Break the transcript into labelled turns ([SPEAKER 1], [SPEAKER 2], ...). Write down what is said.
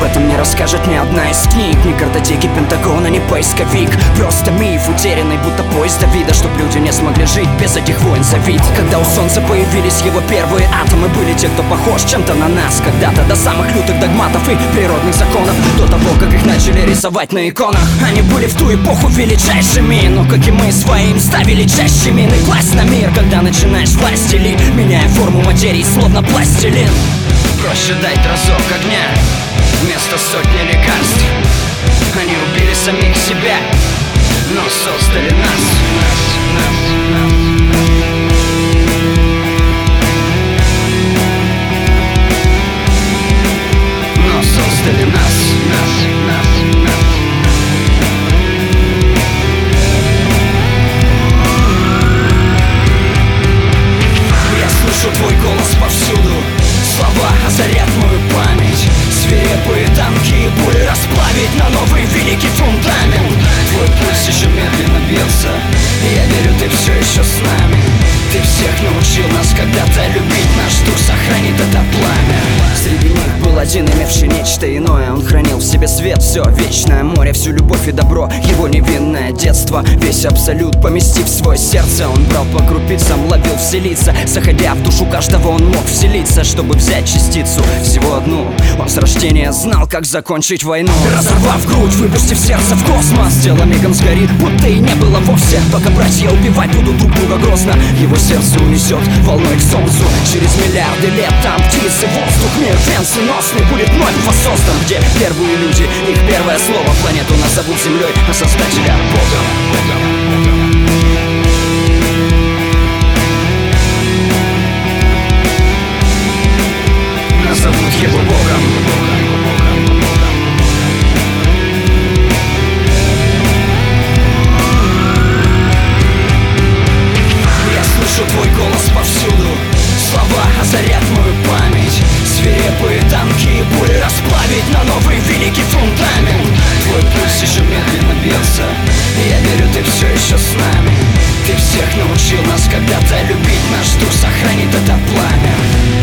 [SPEAKER 1] этом не расскажет ни одна из книг. Ни картотеки Пентагона, ни поисковик. Просто миф, утерянный, будто поезд Давида, чтоб люди не смогли жить без этих войн за вид. Когда у солнца появились его первые атомы, были те, кто похож чем-то на нас когда-то. До самых лютых догматов и природных законов, до того, как их начали рисовать на иконах. Они были в ту эпоху величайшими, но, как и мы, своим ставили чаще мины. Власть на мир, когда начинаешь власть делить, меняя форму материи, словно пластилин. Проще дать разок огня вместо сотни лекарств. Они убили самих себя, но создали нас. Но создали нас. Я слышу твой голос повсюду, слова озарят мою память. Свирепые танки и пули расплавить на новый великий фундамент. Твой пульс еще медленно бьется, и я верю, ты все еще с нами. Ты всех научил нас когда-то любить, наш дух сохранит это пламя. Среди них был один, имевший нечто иное. Он хранил в себе свет, все вечное море, всю любовь и добро, его невинное детство. Весь абсолют поместив в свое сердце, он брал по крупицам, ловил вселиться. Заходя в душу каждого, он мог вселиться, чтобы взять частицу, всего одну. Он с рождения знал, как закончить войну. Разорвав грудь, выпустив сердце в космос, тело мигом сгорит, будто и не было вовсе. Пока братья убивать будут друг друга грозно, его сердце унесет волной к солнцу. Через миллиарды лет там птицы, воздух, мир венценосный будет вновь воссоздан, где первые люди, их первое слово. Планету назовут землей, а создателя Богом. Назовут его Богом. Слышу твой голос повсюду, слова озарят мою память. Свирепые танки и пули расплавить на новый великий фундамент. Твой пульс еще медленно бьется, и я верю, ты все еще с нами. Ты всех научил нас когда-то любить, наш дух сохранит это пламя.